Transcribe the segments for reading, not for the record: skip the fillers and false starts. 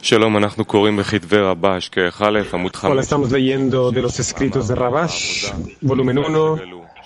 Hola, estamos leyendo de los escritos de Rabash, volumen 1.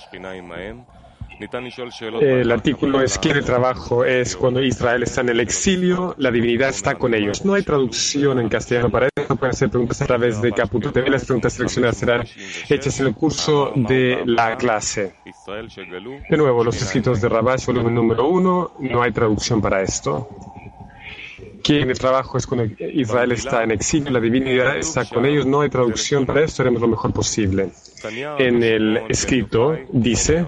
El artículo es que el trabajo es cuando Israel está en el exilio, la divinidad está con ellos. No hay traducción en castellano para esto, pueden hacer preguntas a través de Caputo TV. Las preguntas seleccionadas serán hechas en el curso de la clase. De nuevo, los escritos de Rabash, volumen número 1, no hay traducción para esto. Que en el trabajo es cuando Israel está en exilio, la divinidad está con ellos, no hay traducción para esto, haremos lo mejor posible. En el escrito dice,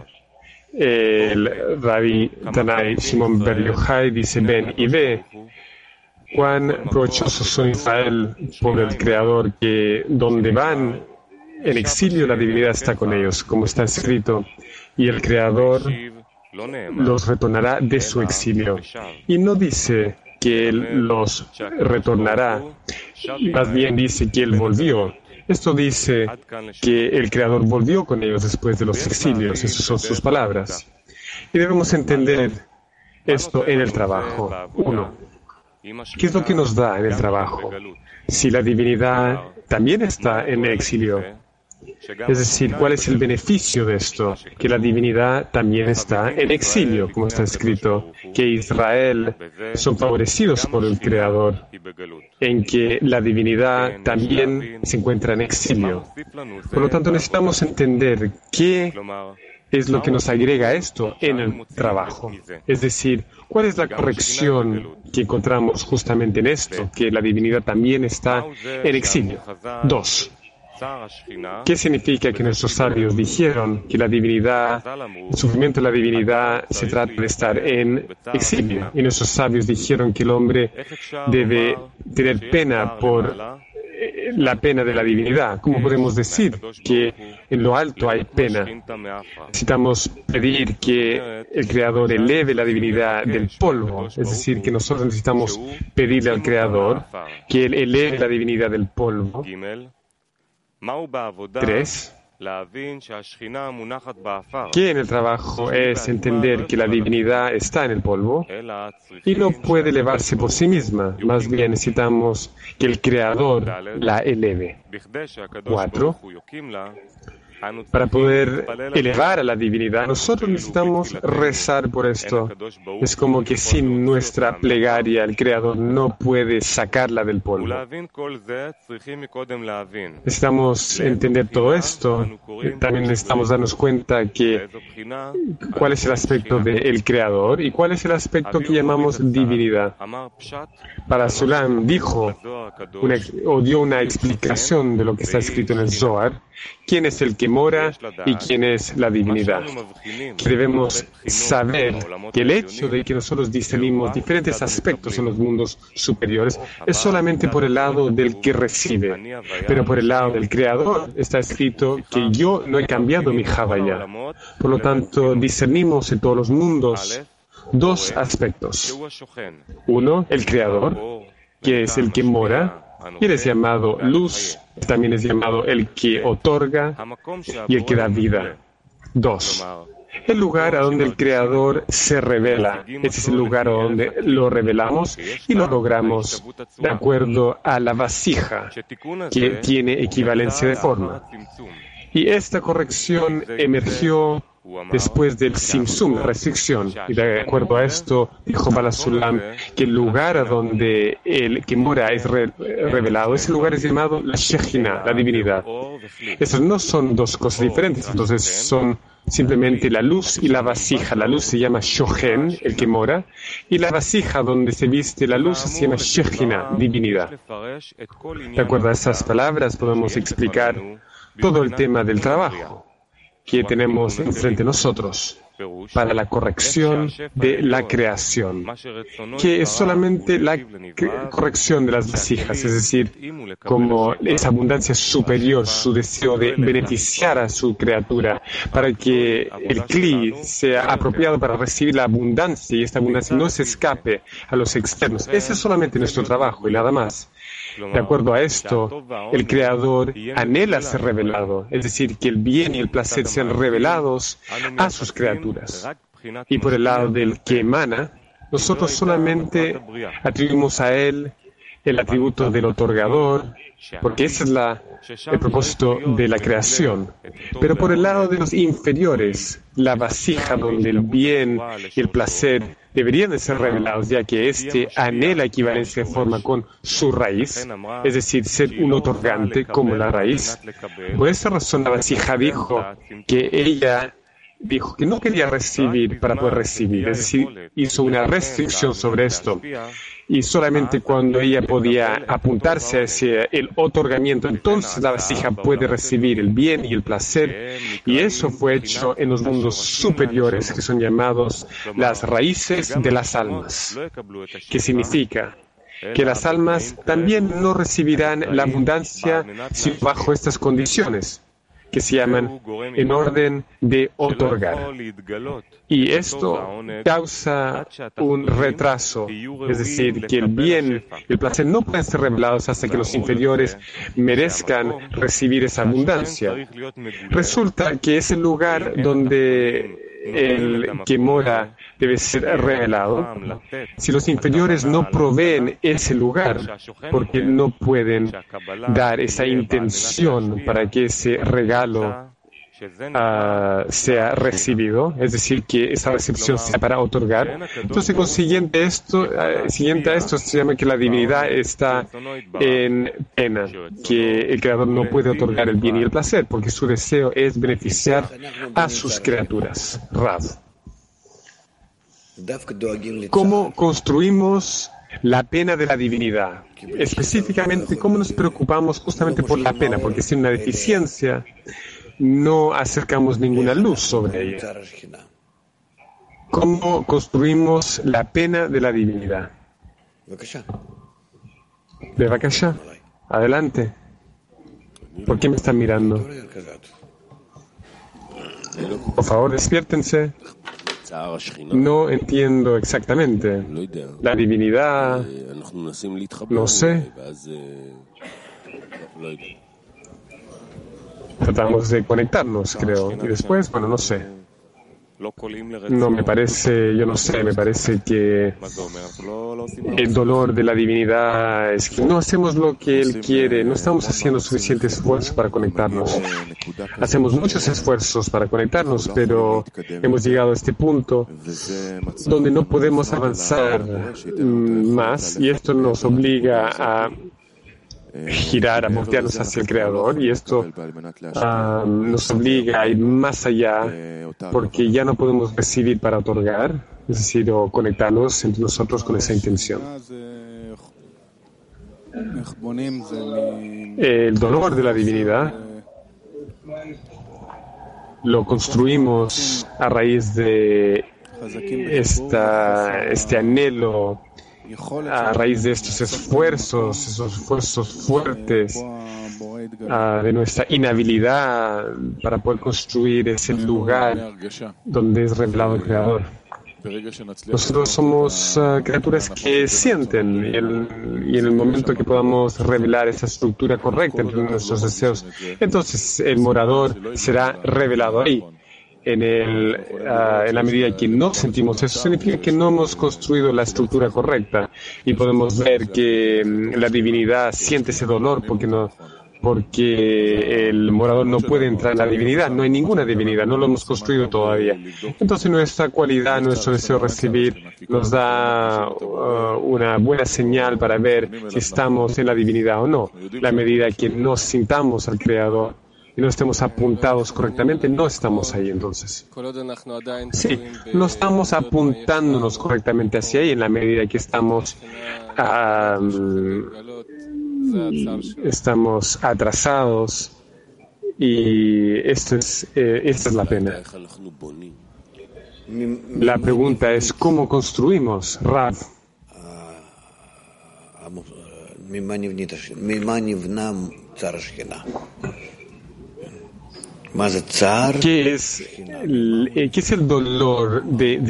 el Rabbi Tanai Shimon Ber Yochai dice, ven y ve cuán provechosos son Israel por el Creador, que donde van en exilio la divinidad está con ellos, como está escrito, y el Creador los retornará de su exilio. Y no dice que Él los retornará, más bien dice que Él volvió. Esto dice que el Creador volvió con ellos después de los exilios, esas son sus palabras. Y debemos entender esto en el trabajo. 1. ¿Qué es lo que nos da en el trabajo? Si la divinidad también está en exilio. Es decir, ¿cuál es el beneficio de esto? Que la divinidad también está en exilio, como está escrito, que Israel son favorecidos por el Creador, en que la divinidad también se encuentra en exilio. Por lo tanto, necesitamos entender qué es lo que nos agrega esto en el trabajo. Es decir, ¿cuál es la corrección que encontramos justamente en esto? Que la divinidad también está en exilio. 2. ¿Qué significa que nuestros sabios dijeron que la divinidad, el sufrimiento de la divinidad se trata de estar en exilio? Y nuestros sabios dijeron que el hombre debe tener pena por la pena de la divinidad. ¿Cómo podemos decir que en lo alto hay pena? Necesitamos pedir que el Creador eleve la divinidad del polvo. Es decir, que nosotros necesitamos pedirle al Creador que Él eleve la divinidad del polvo. 3. ¿Qué en el trabajo es entender que la divinidad está en el polvo y no puede elevarse por sí misma? Más bien necesitamos que el Creador la eleve. 4. Para poder elevar a la divinidad, nosotros necesitamos rezar por esto. Es como que sin nuestra plegaria, el Creador no puede sacarla del polvo. Necesitamos entender todo esto. También necesitamos darnos cuenta que cuál es el aspecto del Creador y cuál es el aspecto que llamamos divinidad. Para Sulam dijo o dio una explicación de lo que está escrito en el Zohar, quién es el que mora y quién es la divinidad. Que debemos saber que el hecho de que nosotros discernimos diferentes aspectos en los mundos superiores es solamente por el lado del que recibe. Pero por el lado del Creador está escrito que yo no he cambiado mi Havaya. Por lo tanto, discernimos en todos los mundos dos aspectos. 1, el Creador, que es el que mora, y él es llamado luz, también es llamado el que otorga y el que da vida. 2. El lugar a donde el Creador se revela. Ese es el lugar donde lo revelamos y lo logramos de acuerdo a la vasija, que tiene equivalencia de forma. Y esta corrección emergió después del Simsum, la restricción. Y de acuerdo a esto, dijo Balasulam que el lugar a donde el que mora es revelado, ese lugar es llamado la Shekhinah, la divinidad. Esas no son dos cosas diferentes, entonces son simplemente la luz y la vasija. La luz se llama Shochen, el que mora, y la vasija donde se viste la luz se llama Shekhinah, divinidad. De acuerdo a esas palabras podemos explicar todo el tema del trabajo que tenemos enfrente de nosotros para la corrección de la creación, que es solamente la corrección de las vasijas, es decir, como esa abundancia superior, su deseo de beneficiar a su criatura, para que el Kli sea apropiado para recibir la abundancia y esta abundancia no se escape a los externos. Ese es solamente nuestro trabajo y nada más. De acuerdo a esto, el Creador anhela ser revelado, es decir, que el bien y el placer sean revelados a sus criaturas. Y por el lado del que emana, nosotros solamente atribuimos a Él el atributo del otorgador, porque ese es el propósito de la creación. Pero por el lado de los inferiores, la vasija donde el bien y el placer deberían de ser revelados, ya que éste anhela equivalencia de forma con su raíz, es decir, ser un otorgante como la raíz. Por esa razón la vasija dijo que no quería recibir para poder recibir, es decir, hizo una restricción sobre esto. Y solamente cuando ella podía apuntarse hacia el otorgamiento, entonces la vasija puede recibir el bien y el placer. Y eso fue hecho en los mundos superiores, que son llamados las raíces de las almas. ¿Qué significa? Que las almas también no recibirán la abundancia sino bajo estas condiciones, que se llaman en orden de otorgar. Y esto causa un retraso, es decir, que el bien y el placer no pueden ser revelados hasta que los inferiores merezcan recibir esa abundancia. Resulta que es el lugar donde el que mora debe ser revelado. Si los inferiores no proveen ese lugar, porque no pueden dar esa intención para que ese regalo sea recibido, es decir, que esa recepción sea para otorgar. Entonces, siguiente a esto se llama que la divinidad está en pena, que el Creador no puede otorgar el bien y el placer, porque su deseo es beneficiar a sus criaturas. Rav. ¿Cómo construimos la pena de la divinidad? Específicamente, ¿cómo nos preocupamos justamente por la pena? Porque sin una deficiencia no acercamos ninguna luz sobre ella. ¿Cómo construimos la pena de la divinidad? Bevakasha, adelante. ¿Por qué me están mirando? Por favor, despiértense. No entiendo exactamente. La divinidad, no sé. Tratamos de conectarnos, creo. Y después, bueno, no sé. No me parece, yo no sé, me parece que el dolor de la divinidad es que no hacemos lo que Él quiere, no estamos haciendo suficiente esfuerzo para conectarnos. Hacemos muchos esfuerzos para conectarnos, pero hemos llegado a este punto donde no podemos avanzar más y esto nos obliga a girar, a voltearnos hacia el Creador, y esto nos obliga a ir más allá, porque ya no podemos recibir para otorgar, es decir, o conectarnos entre nosotros con esa intención. El dolor de la divinidad lo construimos a raíz de este anhelo, a raíz de estos esfuerzos, esos esfuerzos fuertes, de nuestra inhabilidad para poder construir ese lugar donde es revelado el Creador. Nosotros somos criaturas que sienten, y en el momento que podamos revelar esa estructura correcta entre nuestros deseos, entonces el morador será revelado ahí. En la medida que no sentimos eso, significa que no hemos construido la estructura correcta, y podemos ver que la divinidad siente ese dolor porque el morador no puede entrar en la divinidad, no hay ninguna divinidad, no lo hemos construido todavía. Entonces nuestra cualidad, nuestro deseo de recibir nos da una buena señal para ver si estamos en la divinidad o no. La medida que no sintamos al Creador y no estemos apuntados correctamente, no estamos ahí entonces. Sí, no estamos apuntándonos correctamente hacia ahí en la medida que estamos atrasados, y esta es la pena. La pregunta es, ¿cómo construimos, Rav? ¿Qué es el dolor?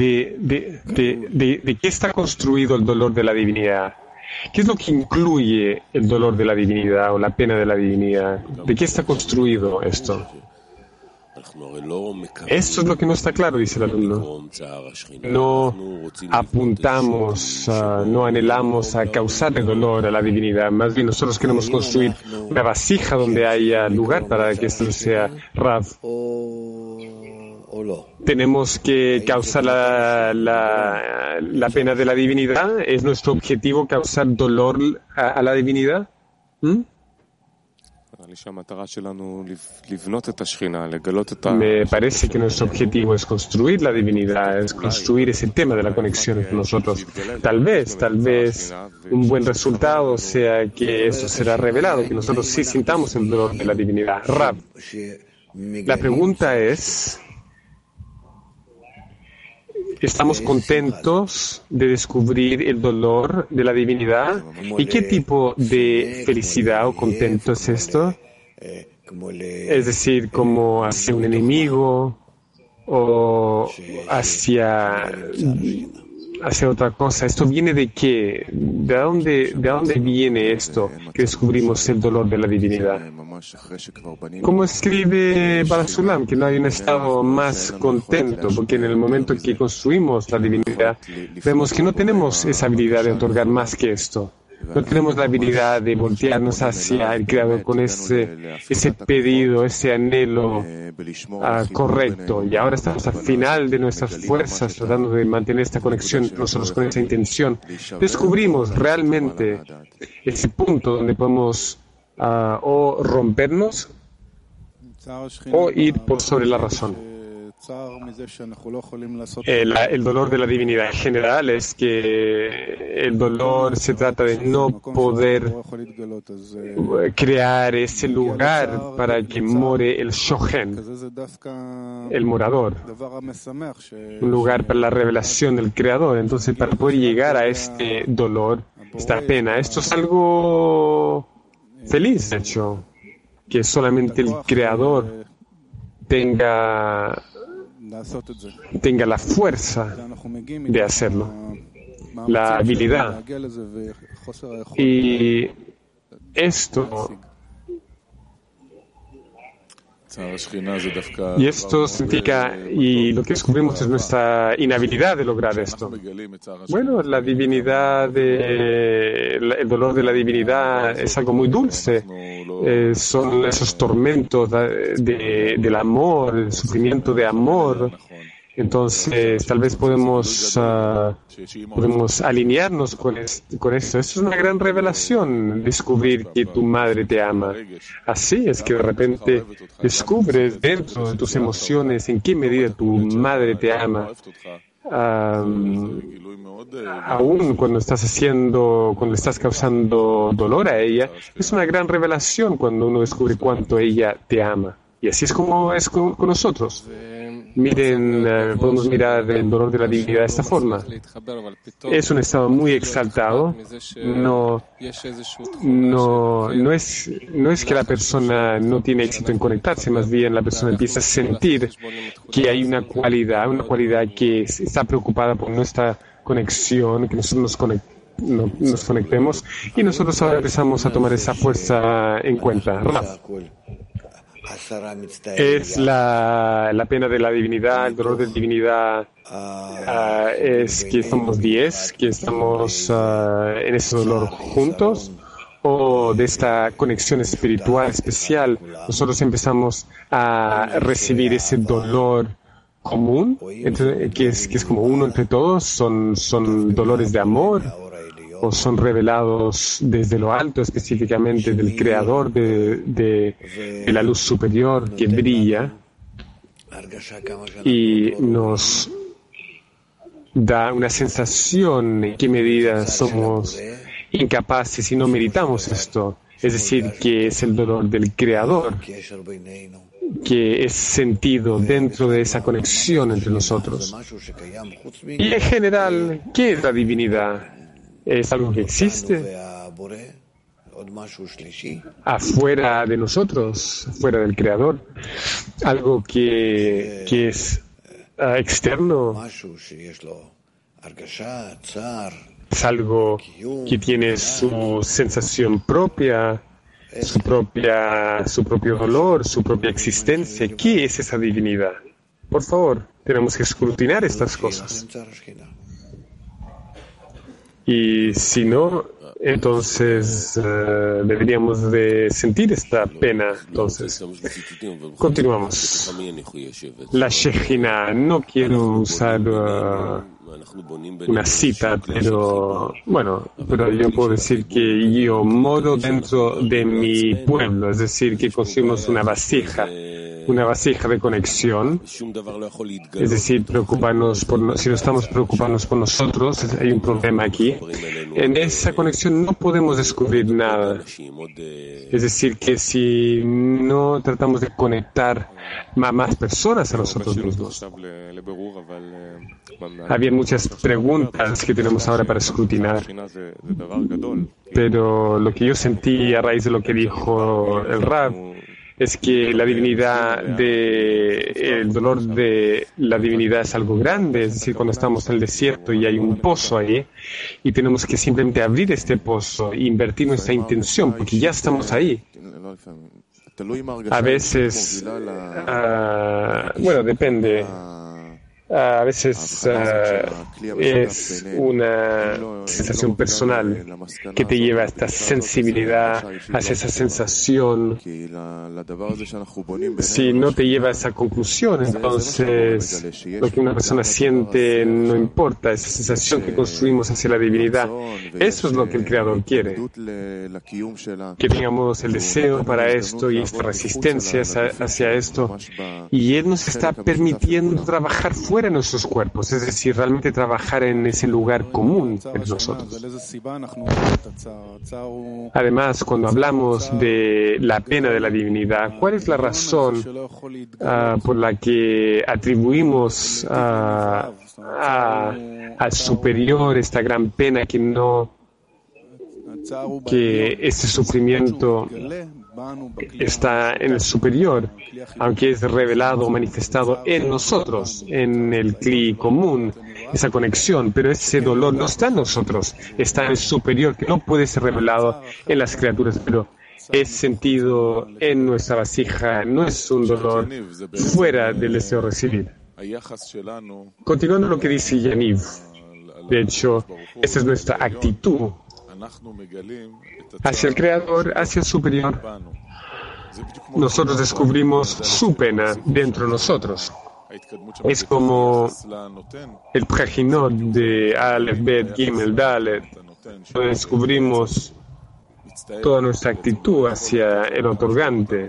¿De qué está construido el dolor de la divinidad? ¿Qué es lo que incluye el dolor de la divinidad o la pena de la divinidad? ¿De qué está construido esto? Eso es lo que no está claro, dice el alumno. No apuntamos, no anhelamos a causar el dolor a la divinidad. Más bien nosotros queremos construir una vasija donde haya lugar para que esto sea Rav. ¿Tenemos que causar la pena de la divinidad? ¿Es nuestro objetivo causar dolor a la divinidad? Me parece que nuestro objetivo es construir la divinidad, es construir ese tema de la conexión entre nosotros. Tal vez un buen resultado sea que eso será revelado, que nosotros sí sintamos el dolor de la divinidad. Rab, la pregunta es, ¿estamos contentos de descubrir el dolor de la divinidad? ¿Y qué tipo de felicidad o contento es esto? Es decir, como hacia un enemigo o hacia otra cosa. ¿Esto viene de qué? ¿De dónde viene esto que descubrimos el dolor de la divinidad? Como escribe Barasulam, que no hay un estado más contento, porque en el momento que construimos la divinidad, vemos que no tenemos esa habilidad de otorgar más que esto. No tenemos la habilidad de voltearnos hacia el Creador con ese pedido, ese anhelo correcto. Y ahora estamos al final de nuestras fuerzas tratando de mantener esta conexión nosotros con esa intención. Descubrimos realmente ese punto donde podemos o rompernos o ir por sobre la razón. El dolor de la divinidad en general es que el dolor se trata de no poder crear ese lugar para que more el shohen, el morador, un lugar para la revelación del Creador. Entonces, para poder llegar a este dolor, esta pena, esto es algo feliz, de hecho, que solamente el Creador tenga la fuerza de hacerlo, la habilidad. Y esto significa, y lo que descubrimos es nuestra inhabilidad de lograr esto. Bueno, la divinidad, el dolor de la divinidad es algo muy dulce. Son esos tormentos del amor, el sufrimiento de amor. Entonces, tal vez podemos alinearnos con esto. Esto es una gran revelación, descubrir que tu madre te ama. Así es que de repente descubres dentro de tus emociones en qué medida tu madre te ama. Aún cuando le estás causando dolor a ella, es una gran revelación cuando uno descubre cuánto ella te ama. Y así es como es con nosotros. Miren, podemos mirar el dolor de la divinidad de esta forma. Es un estado muy exaltado. No es que la persona no tiene éxito en conectarse, más bien la persona empieza a sentir que hay una cualidad que está preocupada por nuestra conexión, que nosotros nos conectemos, y nosotros ahora empezamos a tomar esa fuerza en cuenta. Es la pena de la divinidad, el dolor de la divinidad, es que somos 10, que estamos en ese dolor juntos, o de esta conexión espiritual especial, nosotros empezamos a recibir ese dolor común, que es como uno entre todos, son dolores de amor, o son revelados desde lo alto, específicamente del Creador de la luz superior que brilla y nos da una sensación en qué medida somos incapaces y no meritamos esto. Es decir, que es el dolor del Creador que es sentido dentro de esa conexión entre nosotros. Y en general, ¿qué es la divinidad? Es algo que existe afuera de nosotros, afuera del Creador, algo que es externo, es algo que tiene su sensación propia, su propio dolor, su propia existencia. ¿Qué es esa divinidad? Por favor, tenemos que escrutinar estas cosas. Y si no, entonces deberíamos de sentir esta pena. Entonces, continuamos. La Shejina. No quiero usar una cita, pero bueno, pero yo puedo decir que yo moro dentro de mi pueblo, es decir, que construimos una vasija de conexión, es decir, si no estamos preocupándonos por nosotros, hay un problema aquí. En esa conexión no podemos descubrir nada. Es decir, que si no tratamos de conectar más personas a nosotros mismos. Había muchas preguntas que tenemos ahora para escrutinar, pero lo que yo sentí a raíz de lo que dijo el Rab es que la divinidad el dolor de la divinidad es algo grande, es decir, cuando estamos en el desierto y hay un pozo ahí y tenemos que simplemente abrir este pozo e invertir nuestra intención porque ya estamos ahí. A veces, bueno, depende. A veces es una sensación personal que te lleva a esta sensibilidad, hacia esa sensación. Si no te lleva a esa conclusión, entonces lo que una persona siente no importa, esa sensación que construimos hacia la divinidad. Eso es lo que el Creador quiere. Que tengamos el deseo para esto y esta resistencia hacia esto. Y Él nos está permitiendo trabajar fuera de nuestros cuerpos, es decir, realmente trabajar en ese lugar común entre nosotros. Además, cuando hablamos de la pena de la divinidad, ¿cuál es la razón por la que atribuimos al superior esta gran pena que este sufrimiento está en el superior, aunque es revelado o manifestado en nosotros, en el cli común, esa conexión, pero ese dolor no está en nosotros, está en el superior, que no puede ser revelado en las criaturas, pero es sentido en nuestra vasija, no es un dolor fuera del deseo de recibir. Continuando lo que dice Yaniv, de hecho, esa es nuestra actitud hacia el Creador, hacia el superior. Nosotros descubrimos su pena dentro de nosotros. Es como el Prajinot de Aleph, Bet, Gimel, Dalet. Descubrimos toda nuestra actitud hacia el otorgante.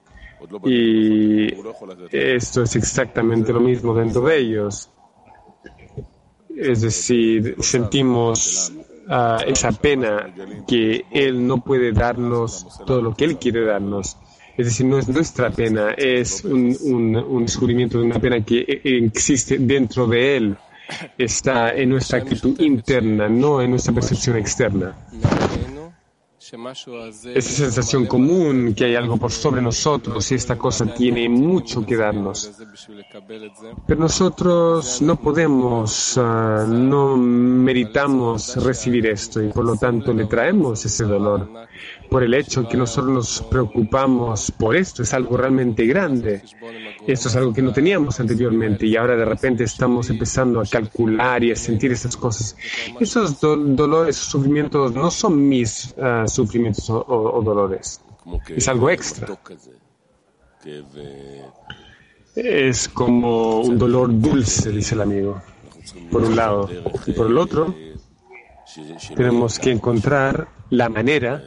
Y esto es exactamente lo mismo dentro de ellos. Es decir, sentimos esa pena que Él no puede darnos todo lo que Él quiere darnos. Es decir, no es nuestra pena, es un descubrimiento de una pena que existe dentro de Él. Está en nuestra actitud interna, no en nuestra percepción externa. Esa sensación común que hay algo por sobre nosotros y esta cosa tiene mucho que darnos. Pero nosotros no podemos, no meritamos recibir esto y por lo tanto le traemos ese dolor. Por el hecho que nosotros nos preocupamos por esto, es algo realmente grande. Esto es algo que no teníamos anteriormente y ahora de repente estamos empezando a calcular y a sentir esas cosas. Esos dolores, esos sufrimientos no son mis sufrimientos o dolores. Es algo extra. Es como un dolor dulce, dice el amigo, por un lado. Y por el otro, tenemos que encontrar la manera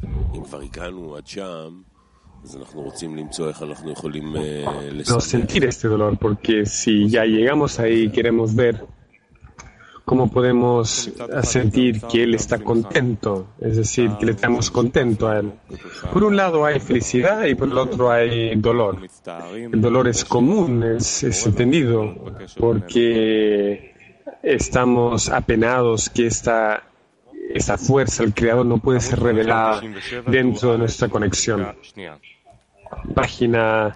no sentir este dolor, porque si ya llegamos ahí queremos ver cómo podemos sentir que Él está contento, es decir, que le estamos contento a Él. Por un lado hay felicidad y por el otro hay dolor. El dolor es común, es entendido, porque estamos apenados que esta fuerza, el Creador, no puede ser revelada dentro de nuestra conexión. Página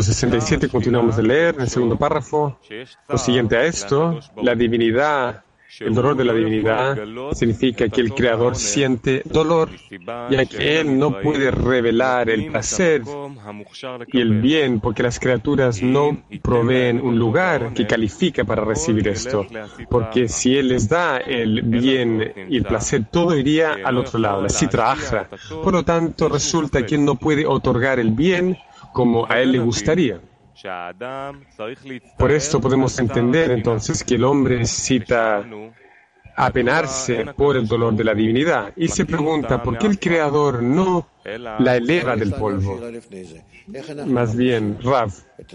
567, continuamos de leer en el segundo párrafo. Lo siguiente a esto, la divinidad El dolor de la divinidad significa que el Creador siente dolor, ya que Él no puede revelar el placer y el bien, porque las criaturas no proveen un lugar que califica para recibir esto. Porque si Él les da el bien y el placer, todo iría al otro lado, la Sitra Achra. Por lo tanto, resulta que Él no puede otorgar el bien como a Él le gustaría. Por esto podemos entender entonces que el hombre necesita apenarse por el dolor de la divinidad y se pregunta por qué el Creador no la eleva del polvo. Más bien, Rav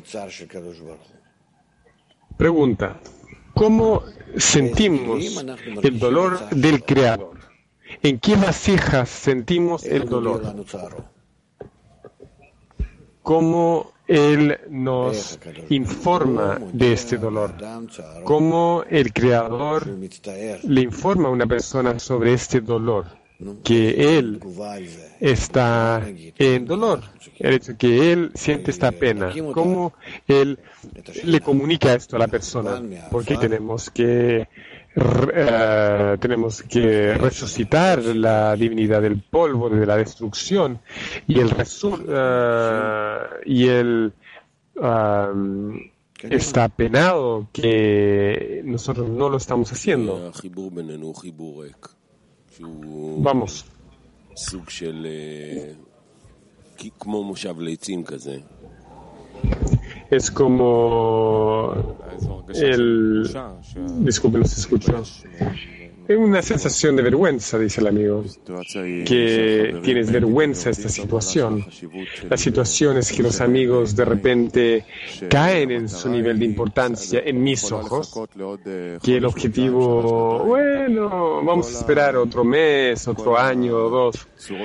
pregunta, ¿cómo sentimos el dolor del Creador? ¿En qué vasijas sentimos el dolor? ¿Cómo Él nos informa de este dolor? ¿Cómo el Creador le informa a una persona sobre este dolor? Que Él está en dolor, el hecho que Él siente esta pena. ¿Cómo Él le comunica esto a la persona? Porque tenemos que resucitar la divinidad del polvo, de la destrucción, y él está apenado que nosotros no lo estamos haciendo. Vamos. Es como disculpe, no se escuchó. Es una sensación de vergüenza, dice el amigo, que tienes vergüenza de esta situación. La situación es que los amigos de repente caen en su nivel de importancia en mis ojos, que el objetivo, bueno, vamos a esperar otro mes, otro año o dos.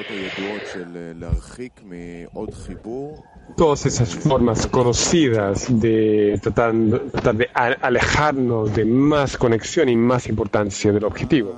Todas esas formas conocidas de tratar de alejarnos de más conexión y más importancia del objetivo.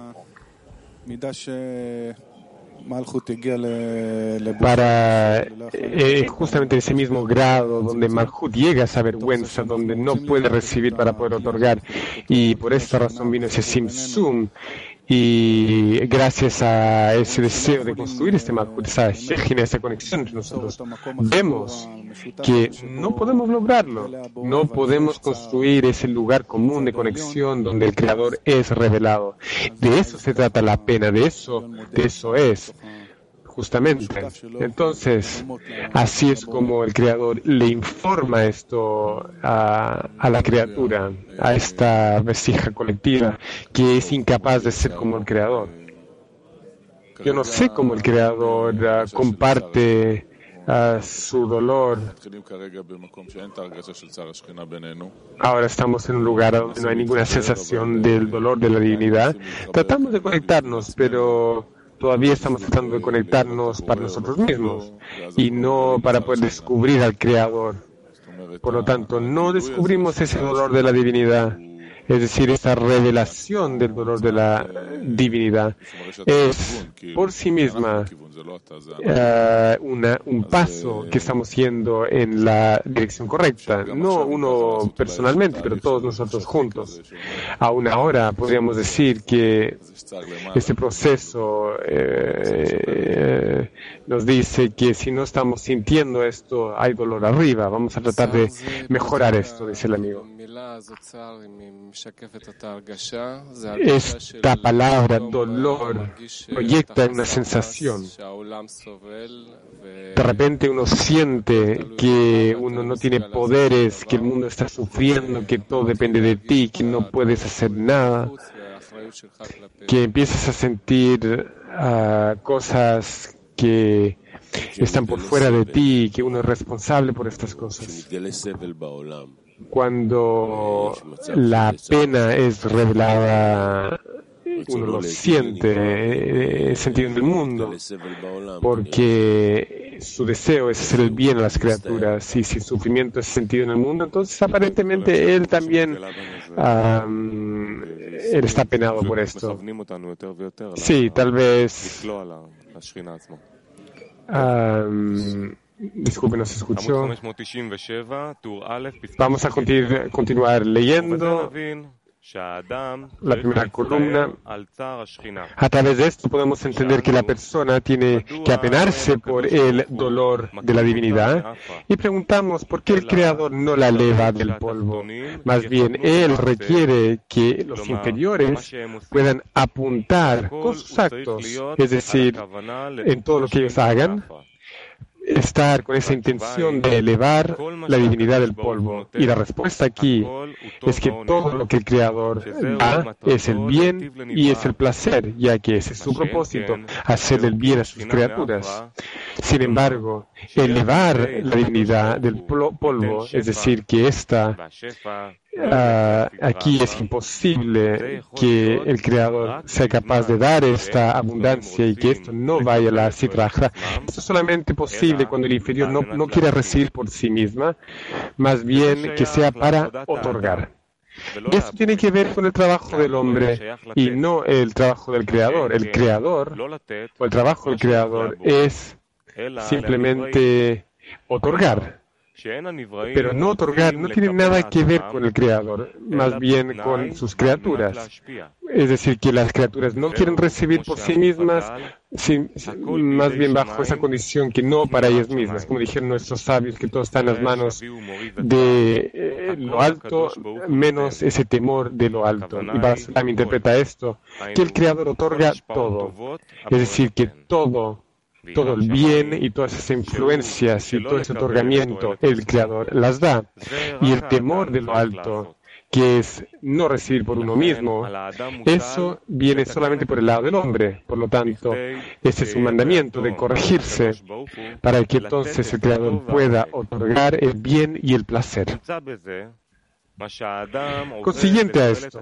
Para justamente ese mismo grado donde Malhut llega a esa vergüenza, donde no puede recibir para poder otorgar, y por esta razón vino ese Simsum. Y gracias a ese deseo de construir este Malhut, esa Shejina, esa conexión entre nosotros, vemos que no podemos lograrlo. No podemos construir ese lugar común de conexión donde el Creador es revelado. De eso se trata la pena, de eso es. Justamente. Entonces, así es como el Creador le informa esto a la criatura, a esta vasija colectiva, que es incapaz de ser como el Creador. Yo no sé cómo el Creador comparte su dolor. Ahora estamos en un lugar donde no hay ninguna sensación del dolor de la divinidad. Tratamos de conectarnos, pero todavía estamos tratando de conectarnos para nosotros mismos y no para poder descubrir al Creador. Por lo tanto, no descubrimos ese dolor de la divinidad, es decir, esa revelación del dolor de la divinidad. Es por sí misma un paso que estamos yendo en la dirección correcta, no uno personalmente, pero todos nosotros juntos. Aún ahora podríamos decir que este proceso nos dice que si no estamos sintiendo esto, hay dolor arriba. Vamos a tratar de mejorar esto, dice el amigo. Esta palabra, dolor, proyecta una sensación. De repente uno siente que uno no tiene poderes, que el mundo está sufriendo, que todo depende de ti, que no puedes hacer nada, que empiezas a sentir cosas que están por fuera de ti, que uno es responsable por estas cosas. Cuando la pena es revelada, uno lo siente, sentido en el mundo, porque su deseo es hacer el bien a las criaturas, y si el sufrimiento es sentido en el mundo, entonces aparentemente él también él está penado por esto. Sí, tal vez. Disculpe, no se escuchó. Vamos a continuar leyendo. La primera columna. A través de esto podemos entender que la persona tiene que apenarse por el dolor de la divinidad y preguntamos por qué el Creador no la eleva del polvo. Más bien, Él requiere que los inferiores puedan apuntar con sus actos, es decir, en todo lo que ellos hagan, estar con esa intención de elevar la divinidad del polvo. Y la respuesta aquí es que todo lo que el Creador da es el bien y es el placer, ya que ese es su propósito, hacer el bien a sus criaturas. Sin embargo, elevar la divinidad del polvo, es decir, que aquí es imposible que el Creador sea capaz de dar esta abundancia y que esto no vaya a la Sitra Achra. Esto es solamente posible cuando el inferior no quiere recibir por sí misma, más bien que sea para otorgar. Y esto tiene que ver con el trabajo del hombre y no el trabajo del Creador. El Creador, o el trabajo del Creador, es simplemente otorgar. Pero no otorgar no tiene nada que ver con el Creador, más bien con sus criaturas. Es decir, que las criaturas no quieren recibir por sí mismas, más bien bajo esa condición que no para ellas mismas. Como dijeron nuestros sabios, que todo está en las manos de lo alto, menos ese temor de lo alto. Y Barsalam interpreta esto, que el Creador otorga todo. Es decir, que todo el bien y todas esas influencias y todo ese otorgamiento, el Creador las da. Y el temor de lo alto, que es no recibir por uno mismo, eso viene solamente por el lado del hombre. Por lo tanto, ese es un mandamiento de corregirse para que entonces el Creador pueda otorgar el bien y el placer. Consiguiente a esto,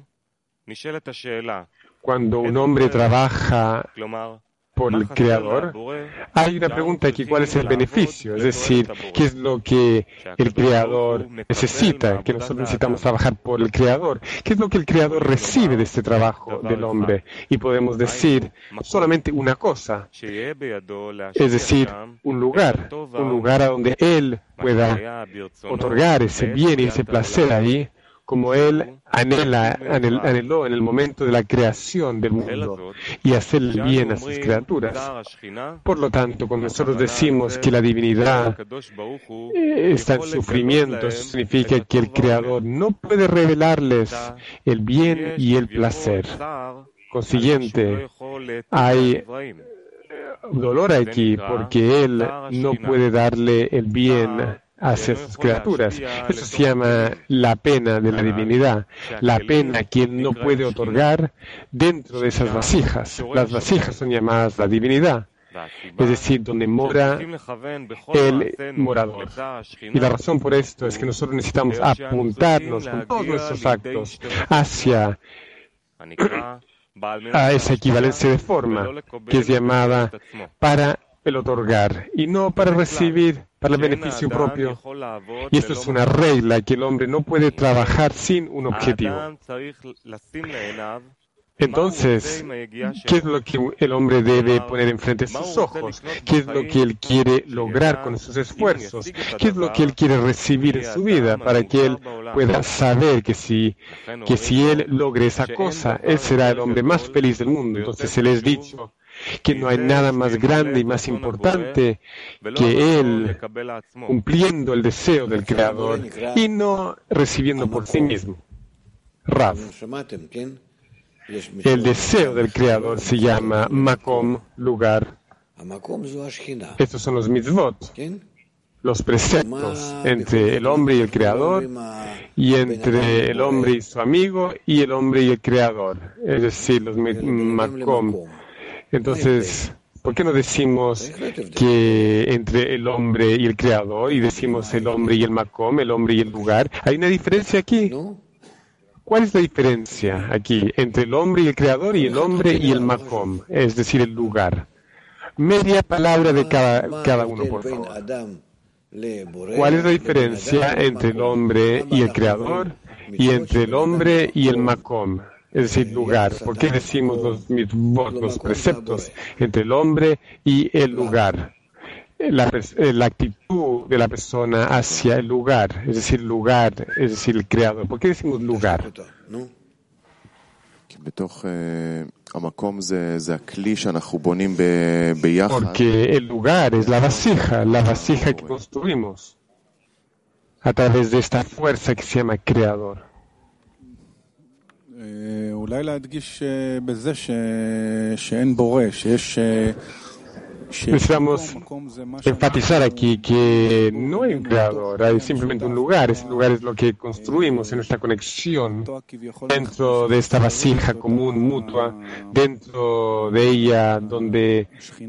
cuando un hombre trabaja por el Creador, hay una pregunta aquí: ¿cuál es el beneficio? Es decir, ¿qué es lo que el Creador necesita? Que nosotros necesitamos trabajar por el Creador. ¿Qué es lo que el Creador recibe de este trabajo del hombre? Y podemos decir solamente una cosa, es decir, un lugar a donde Él pueda otorgar ese bien y ese placer ahí, como Él anheló en el momento de la creación del mundo, y hacer el bien a sus criaturas. Por lo tanto, cuando nosotros decimos que la divinidad está en sufrimiento, eso significa que el Creador no puede revelarles el bien y el placer. Consiguiente, hay dolor aquí porque Él no puede darle el bien hacia sus criaturas. Eso se llama la pena de la divinidad, la pena que Él no puede otorgar dentro de esas vasijas. Las vasijas son llamadas la divinidad, es decir, donde mora el morador. Y la razón por esto es que nosotros necesitamos apuntarnos con todos nuestros actos hacia a esa equivalencia de forma que es llamada para el otorgar y no para recibir, para el beneficio propio. Y esto es una regla, que el hombre no puede trabajar sin un objetivo. Entonces, ¿qué es lo que el hombre debe poner enfrente de sus ojos? ¿Qué es lo que él quiere lograr con sus esfuerzos? ¿Qué es lo que él quiere recibir en su vida para que él pueda saber que si él logre esa cosa, él será el hombre más feliz del mundo? Entonces se les ha dicho que no hay nada más grande y más importante que él cumpliendo el deseo del Creador y no recibiendo por sí mismo. Rav. El deseo del Creador se llama Makom, lugar. Estos son los mitzvot, los preceptos entre el hombre y el Creador, y entre el hombre y su amigo, y el hombre y el Creador, es decir, los Makom. Entonces, ¿por qué no decimos que entre el hombre y el Creador, y decimos el hombre y el Makom, el hombre y el lugar? ¿Hay una diferencia aquí? ¿Cuál es la diferencia aquí entre el hombre y el Creador y el hombre y el Makom, es decir, el lugar? Media palabra de cada uno, por favor. ¿Cuál es la diferencia entre el hombre y el Creador y entre el hombre y el Makom, es decir, lugar? ¿Por qué decimos los mitzvot, los preceptos, entre el hombre y el lugar? la actitud de la persona hacia el lugar, es decir, el creador. ¿Por qué decimos lugar? Porque el lugar es la vasija que construimos a través de esta fuerza que se llama creador. Necesitamos enfatizar aquí que no hay un creador, hay simplemente un lugar. Ese lugar es lo que construimos en nuestra conexión dentro de esta vasija común, mutua, dentro de ella donde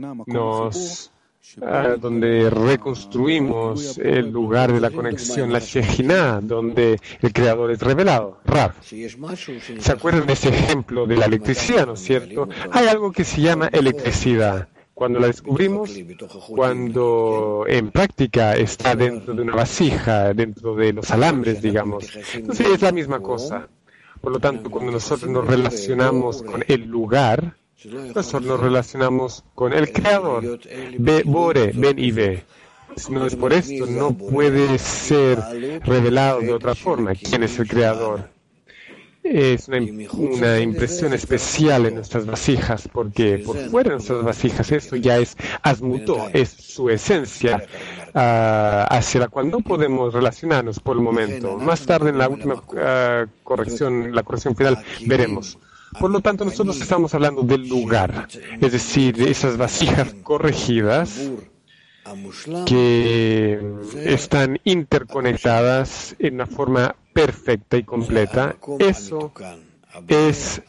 donde reconstruimos el lugar de la conexión, la Shejinah, donde el creador es revelado. Rav, ¿se acuerdan de ese ejemplo de la electricidad, no es cierto? Hay algo que se llama electricidad. Cuando la descubrimos, cuando en práctica está dentro de una vasija, dentro de los alambres, digamos. Entonces es la misma cosa. Por lo tanto, cuando nosotros nos relacionamos con el lugar, nosotros nos relacionamos con el creador. Bore, ven y ve. Si no es por esto, no puede ser revelado de otra forma. ¿Quién es el creador? Es una impresión especial en nuestras vasijas, porque por fuera de nuestras vasijas esto ya es asmuto, es su esencia, hacia la cual no podemos relacionarnos por el momento. Más tarde en la última corrección, la corrección final, veremos. Por lo tanto, nosotros estamos hablando del lugar, es decir, de esas vasijas corregidas que están interconectadas en una forma perfecta y completa. Eso es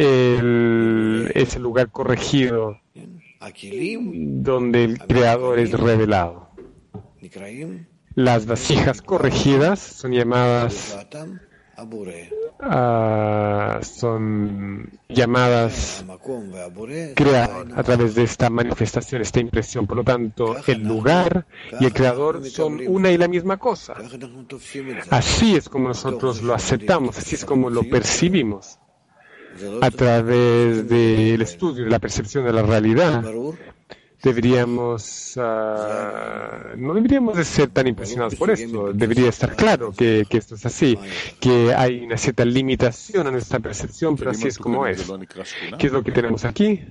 el lugar corregido donde el creador es revelado. Las vasijas corregidas son llamadas creador a través de esta manifestación, esta impresión. Por lo tanto, el lugar y el creador son una y la misma cosa. Así es como nosotros lo aceptamos, así es como lo percibimos a través del estudio, de la percepción de la realidad. No deberíamos de ser tan impresionados por esto. Debería estar claro que esto es así, que hay una cierta limitación a nuestra percepción, pero así es como es. ¿Qué es lo que tenemos aquí?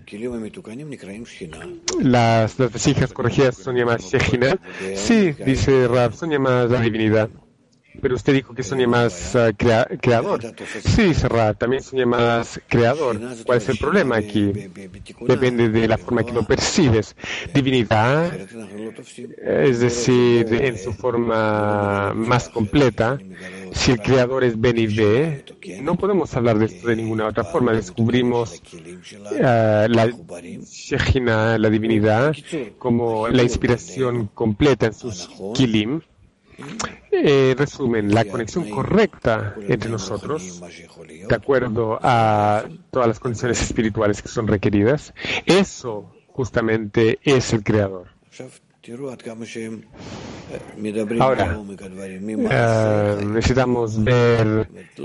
Las vasijas corregidas son llamadas Shejinah. Sí, dice Rav, son llamadas la divinidad. Pero usted dijo que son llamadas creador. Sí, Rav, también son llamadas creador. ¿Cuál es el problema aquí? Depende de la forma que lo percibes. Divinidad, es decir, en su forma más completa, si el creador es Ben y Ve, no podemos hablar de esto de ninguna otra forma. Descubrimos la Shejinah, la divinidad, como la inspiración completa en sus Kilim. Resumen, la conexión correcta entre nosotros, de acuerdo a todas las condiciones espirituales que son requeridas, eso justamente es el creador. Ahora, necesitamos ver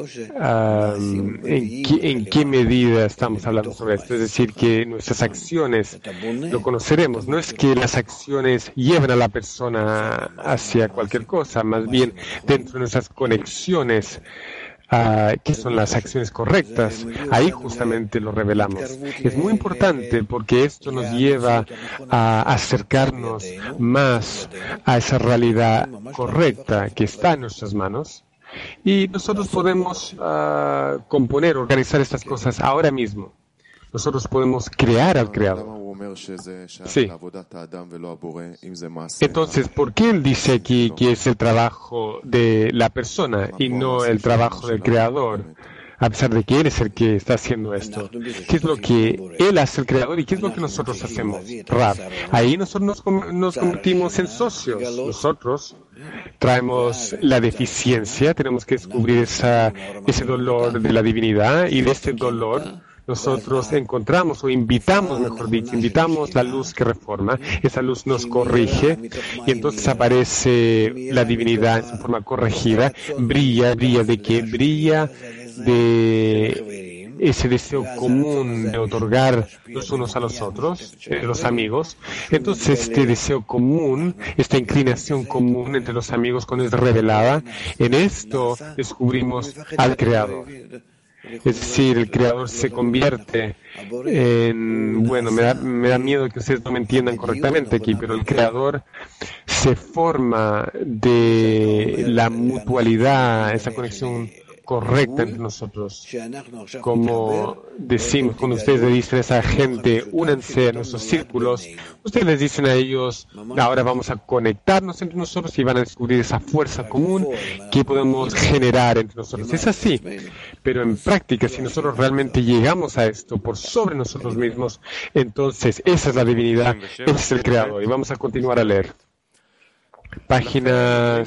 en qué medida estamos hablando sobre esto. Es decir, que nuestras acciones lo conoceremos. No es que las acciones lleven a la persona hacia cualquier cosa, más bien dentro de nuestras conexiones, que son las acciones correctas, ahí justamente lo revelamos. Es muy importante porque esto nos lleva a acercarnos más a esa realidad correcta que está en nuestras manos, y nosotros podemos componer, organizar estas cosas ahora mismo. Nosotros podemos crear al creador. Sí. Entonces, ¿por qué él dice aquí que es el trabajo de la persona y no el trabajo del creador? A pesar de que él es el que está haciendo esto. ¿Qué es lo que él hace, el creador, y qué es lo que nosotros hacemos? Rav, ahí nosotros nos convertimos en socios. Nosotros traemos la deficiencia, tenemos que descubrir ese dolor de la divinidad, y de este dolor nosotros encontramos, o invitamos, mejor dicho, invitamos la luz que reforma. Esa luz nos corrige, y entonces aparece la divinidad en su forma corregida. ¿Brilla de qué? Brilla de ese deseo común de otorgar los unos a los otros, los amigos. Entonces este deseo común, esta inclinación común entre los amigos cuando es revelada, en esto descubrimos al Creador. Es decir, el Creador se convierte en... Bueno, me da miedo que ustedes no me entiendan correctamente aquí, pero el Creador se forma de la mutualidad, esa conexión correcta entre nosotros. Como decimos, cuando ustedes le dicen a esa gente, únanse a nuestros círculos, ustedes les dicen a ellos, ahora vamos a conectarnos entre nosotros y van a descubrir esa fuerza común que podemos generar entre nosotros. Es así, pero en práctica, si nosotros realmente llegamos a esto por sobre nosotros mismos, entonces esa es la divinidad, ese es el Creador. Y vamos a continuar a leer. Página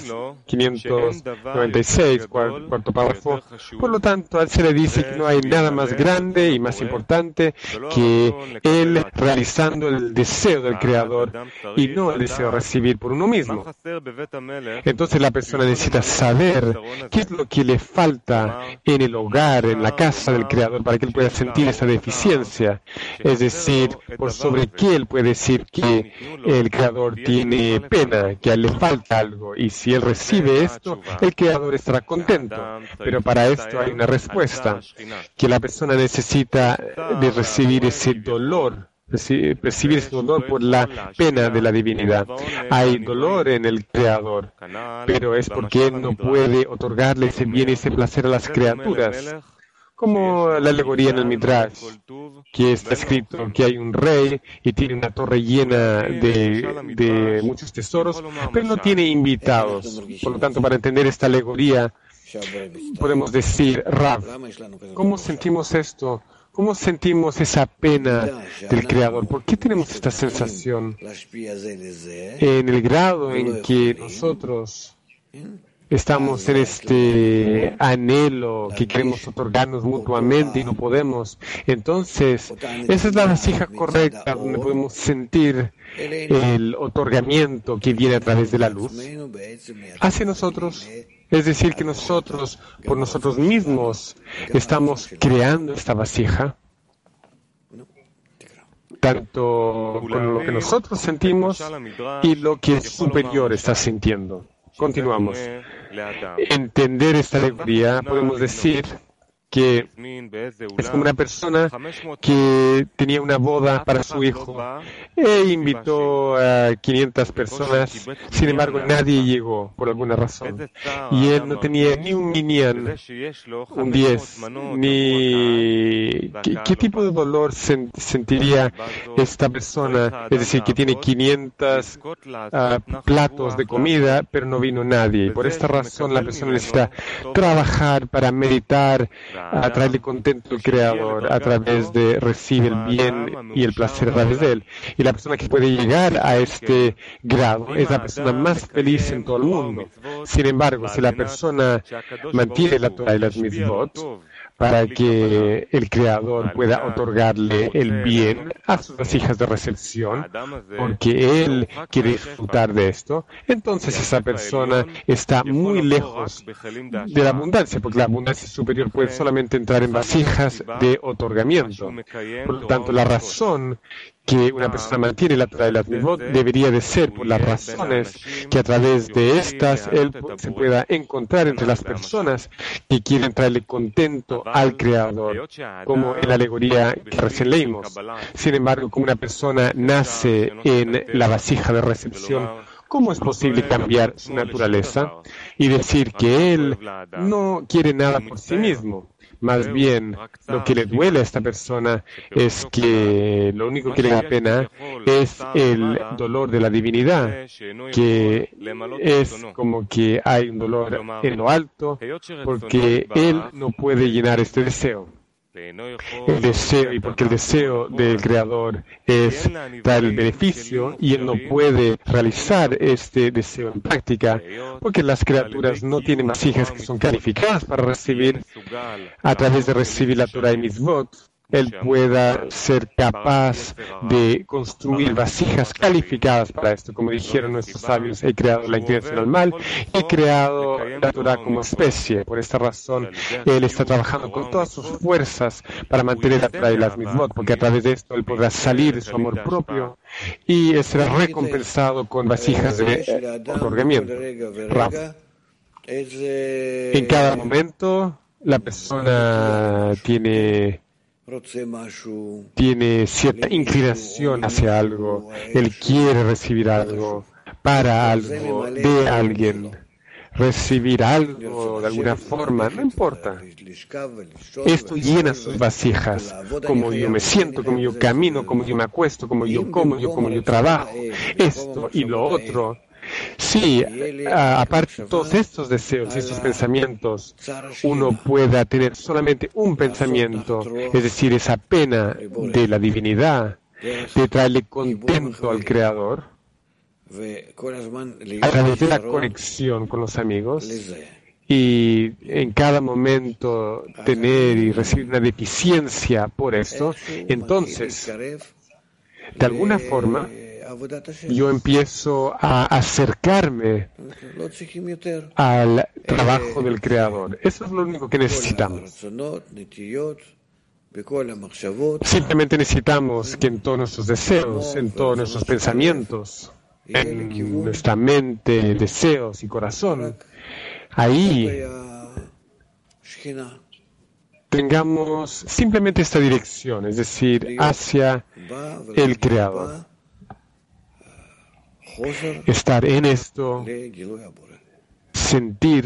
596, cuarto párrafo. Por lo tanto, a él se le dice que no hay nada más grande y más importante que él realizando el deseo del Creador y no el deseo de recibir por uno mismo. Entonces la persona necesita saber qué es lo que le falta en el hogar, en la casa del Creador, para que él pueda sentir esa deficiencia. Es decir, por sobre qué él puede decir que el Creador tiene pena, que a él le falta algo, y si él recibe esto, el Creador estará contento. Pero para esto hay una respuesta, que la persona necesita de recibir ese dolor, percibir ese dolor por la pena de la divinidad. Hay dolor en el Creador, pero es porque él no puede otorgarle ese bien y ese placer a las criaturas. Como la alegoría en el Midrash, que está escrito que hay un rey y tiene una torre llena de muchos tesoros, pero no tiene invitados. Por lo tanto, para entender esta alegoría, podemos decir, Rav, ¿cómo sentimos esto? ¿Cómo sentimos esa pena del Creador? ¿Por qué tenemos esta sensación? En el grado en que nosotros estamos en este anhelo que queremos otorgarnos mutuamente y no podemos. Entonces, esa es la vasija correcta donde podemos sentir el otorgamiento que viene a través de la luz hacia nosotros. Es decir, que nosotros, por nosotros mismos, estamos creando esta vasija, tanto con lo que nosotros sentimos y lo que el superior está sintiendo. Continuamos. Entender esta alegoría, podemos decir que es como una persona que tenía una boda para su hijo e invitó a 500 personas, sin embargo nadie llegó por alguna razón y él no tenía ni un minyan, un 10, ni... ¿Qué tipo de dolor sentiría esta persona? Es decir, que tiene 500 platos de comida, pero no vino nadie. Y por esta razón la persona necesita trabajar para meditar, a traerle contento al Creador a través de recibir el bien y el placer a través de él. Y la persona que puede llegar a este grado es la persona más feliz en todo el mundo. Sin embargo, si la persona mantiene la Torah y las mitzvot, para que el Creador pueda otorgarle el bien a sus vasijas de recepción, porque Él quiere disfrutar de esto, entonces esa persona está muy lejos de la abundancia, porque la abundancia superior puede solamente entrar en vasijas de otorgamiento. Por lo tanto, la razón que una persona mantiene la Torah y las mitzvot debería de ser por las razones que a través de estas él se pueda encontrar entre las personas que quieren traerle contento al Creador, como en la alegoría que recién leímos. Sin embargo, como una persona nace en la vasija de recepción, ¿cómo es posible cambiar su naturaleza y decir que él no quiere nada por sí mismo? Más bien, lo que le duele a esta persona es que lo único que le da pena es el dolor de la divinidad, que es como que hay un dolor en lo alto, porque él no puede llenar este deseo. El deseo, y porque el deseo del Creador es dar el beneficio y él no puede realizar este deseo en práctica porque las criaturas no tienen vasijas que son calificadas para recibir a través de recibir la Torah y Mitzvot. él pueda ser capaz de construir vasijas calificadas para esto. Como dijeron nuestros sabios, he creado la inclinación al mal, he creado la Torah como especie. Por esta razón, él está trabajando con todas sus fuerzas para mantener la Torah y las mitzvot, porque a través de esto él podrá salir de su amor propio y será recompensado con vasijas de otorgamiento. Rav. En cada momento, la persona tiene cierta inclinación hacia algo. Él quiere recibir algo para algo de alguien. Recibir algo de alguna forma, no importa. Esto llena sus vasijas. Como yo me siento, como yo camino, como yo me acuesto, como yo como, como yo trabajo. Esto y lo otro. Sí, aparte de todos estos deseos y estos pensamientos, uno pueda tener solamente un pensamiento, es decir, esa pena de la divinidad, de traerle contento al Creador, a través de la conexión con los amigos, y en cada momento tener y recibir una deficiencia por esto, entonces, de alguna forma, yo empiezo a acercarme al trabajo del Creador. Eso es lo único que necesitamos. Simplemente necesitamos que en todos nuestros deseos, en todos nuestros pensamientos, en nuestra mente, deseos y corazón, ahí tengamos simplemente esta dirección, es decir, hacia el Creador. Estar en esto, sentir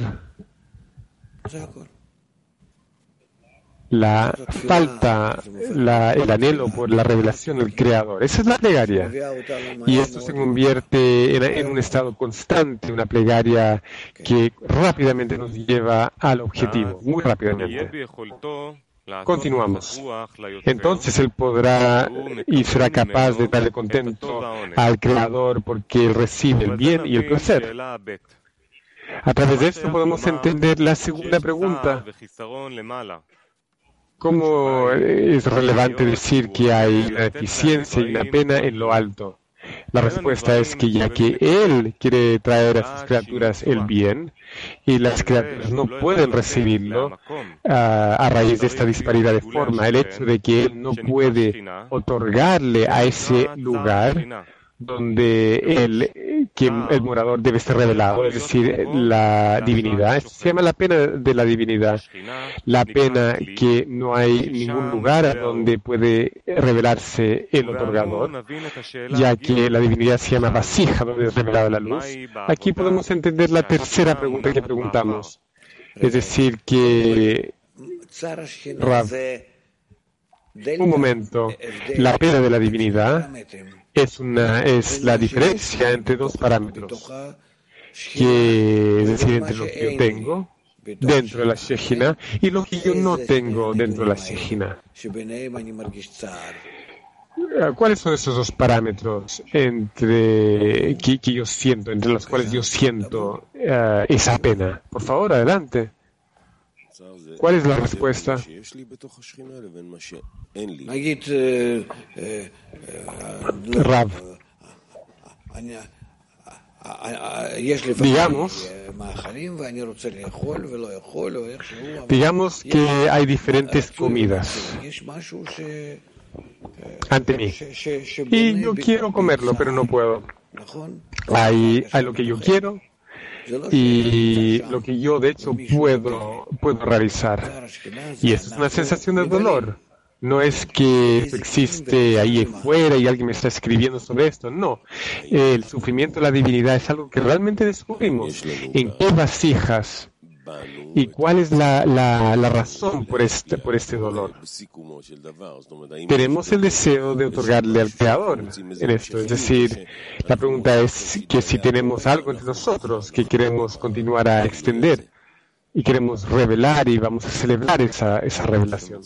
la falta, el anhelo por la revelación del Creador. Esa es la plegaria. Y esto se convierte en un estado constante, una plegaria que rápidamente nos lleva al objetivo, muy rápidamente. Continuamos. Entonces él podrá y será capaz de darle contento al Creador porque él recibe el bien y el placer. A través de esto podemos entender la segunda pregunta. ¿Cómo es relevante decir que hay una deficiencia y una pena en lo alto? La respuesta es que ya que Él quiere traer a sus criaturas el bien y las criaturas no pueden recibirlo a raíz de esta disparidad de forma, el hecho de que Él no puede otorgarle a ese lugar donde el morador debe ser revelado, es decir, la divinidad. Esto se llama la pena de la divinidad, la pena que no hay ningún lugar a donde puede revelarse el otorgador, ya que la divinidad se llama vasija, donde es revelada la luz. Aquí podemos entender la tercera pregunta que preguntamos, es decir, que Rav, un momento, la pena de la divinidad es la diferencia entre dos parámetros, es decir, entre lo que yo tengo dentro de la Shejina y lo que yo no tengo dentro de la Shejina. ¿Cuáles son esos dos parámetros que yo siento, entre los cuales yo siento esa pena? Por favor, adelante. ¿Cuál es la respuesta? Rav, digamos que hay diferentes comidas ante mí y yo quiero comerlo, pero no puedo. Hay lo que yo quiero y lo que yo de hecho puedo realizar, y esto es una sensación de dolor. No es que esto existe ahí afuera y alguien me está escribiendo sobre esto, no. El sufrimiento de la divinidad es algo que realmente descubrimos. ¿En qué vasijas? ¿Y cuál es la razón por este dolor? Tenemos el deseo de otorgarle al Creador en esto. Es decir, la pregunta es que si tenemos algo entre nosotros que queremos continuar a extender. y queremos revelar y vamos a celebrar esa revelación.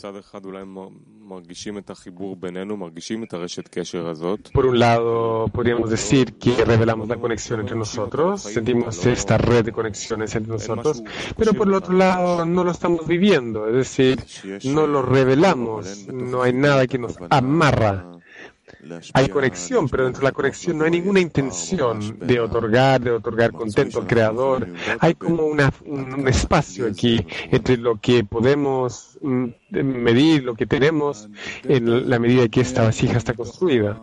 Por un lado, podríamos decir que revelamos la conexión entre nosotros, sentimos esta red de conexiones entre nosotros, pero por el otro lado no lo estamos viviendo, es decir, no lo revelamos, no hay nada que nos amarra. Hay conexión, pero dentro de la conexión no hay ninguna intención de otorgar contento al Creador. Hay como un espacio aquí entre lo que podemos medir, lo que tenemos, en la medida que esta vasija está construida.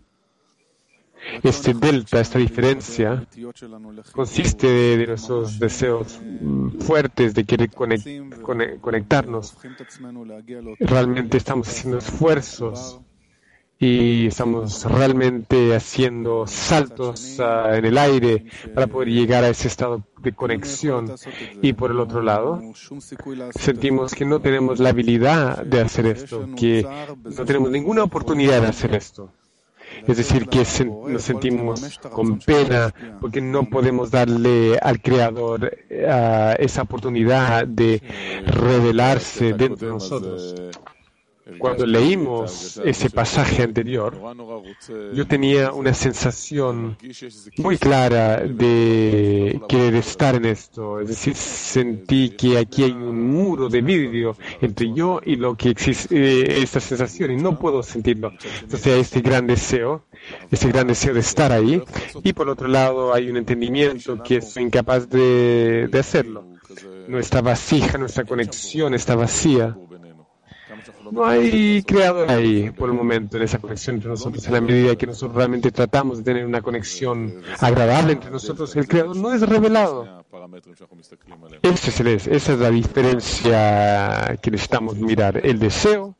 Este delta, esta diferencia, consiste de nuestros deseos fuertes de querer conectarnos. Realmente estamos haciendo esfuerzos y estamos realmente haciendo saltos en el aire para poder llegar a ese estado de conexión. Y por el otro lado, sentimos que no tenemos la habilidad de hacer esto, que no tenemos ninguna oportunidad de hacer esto. Es decir, que nos sentimos con pena porque no podemos darle al Creador esa oportunidad de revelarse dentro de nosotros. Cuando leímos ese pasaje anterior, yo tenía una sensación muy clara de querer estar en esto. Es decir, sentí que aquí hay un muro de vidrio entre yo y lo que existe, esta sensación, y no puedo sentirlo. Entonces hay este gran deseo de estar ahí, y por otro lado hay un entendimiento que soy incapaz de hacerlo. Nuestra vasija, nuestra conexión está vacía. No hay creador ahí por el momento en esa conexión entre nosotros. En la medida que nosotros realmente tratamos de tener una conexión agradable entre nosotros, el creador no es revelado. Esa es la diferencia que necesitamos mirar. El deseo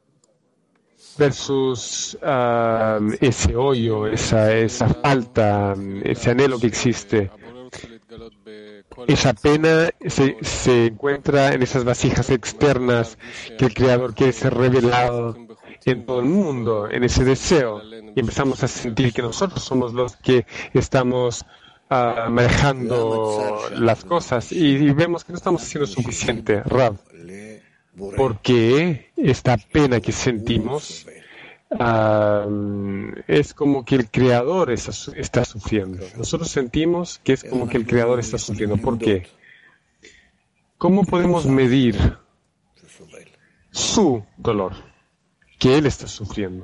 versus ese hoyo, esa falta, ese anhelo que existe. Esa pena se encuentra en esas vasijas externas que el Creador quiere ser revelado en todo el mundo, en ese deseo. Y empezamos a sentir que nosotros somos los que estamos manejando las cosas y vemos que no estamos haciendo suficiente, Rav. Porque esta pena que sentimos es como que el Creador está sufriendo. Nosotros sentimos que es como que el Creador está sufriendo. ¿Por qué? ¿Cómo podemos medir su dolor que Él está sufriendo?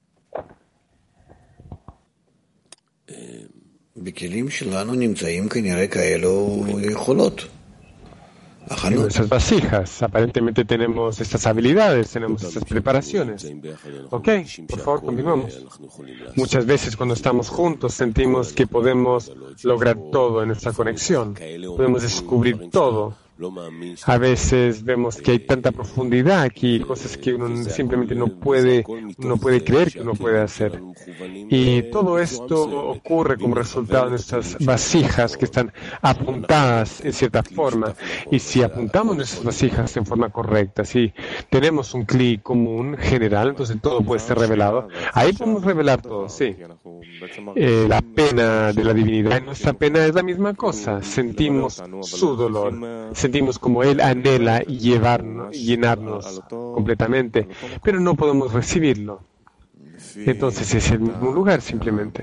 En nuestras vasijas, aparentemente tenemos estas habilidades, tenemos estas preparaciones. Ok, por favor, continuamos. Muchas veces cuando estamos juntos sentimos que podemos lograr todo en nuestra conexión, podemos descubrir todo. A veces vemos que hay tanta profundidad aquí, cosas que uno simplemente no puede creer que uno puede hacer. Y todo esto ocurre como resultado de nuestras vasijas que están apuntadas en cierta forma. Y si apuntamos nuestras vasijas en forma correcta, si tenemos un clic común general, entonces todo puede ser revelado. Ahí podemos revelar todo, sí. La pena de la divinidad, nuestra pena es la misma cosa. Sentimos su dolor. Sentimos como Él anhela llenarnos completamente, pero no podemos recibirlo. Entonces es el mismo lugar simplemente.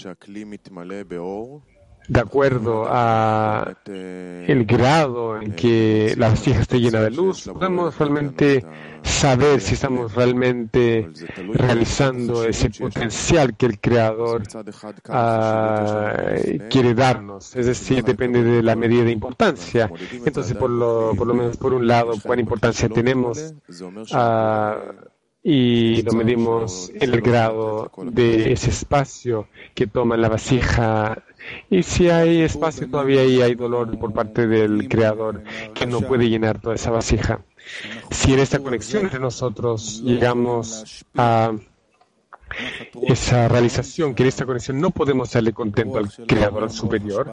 De acuerdo a el grado en que la vasija está llena de luz, podemos realmente saber si estamos realmente realizando ese potencial que el Creador quiere darnos. Es decir, depende de la medida de importancia. Entonces, por lo menos por un lado, cuán importancia tenemos y lo medimos en el grado de ese espacio que toma la vasija. Y si hay espacio, todavía ahí hay dolor por parte del Creador que no puede llenar toda esa vasija. Si en esta conexión entre nosotros llegamos a esa realización, que en esta conexión no podemos darle contento al Creador superior,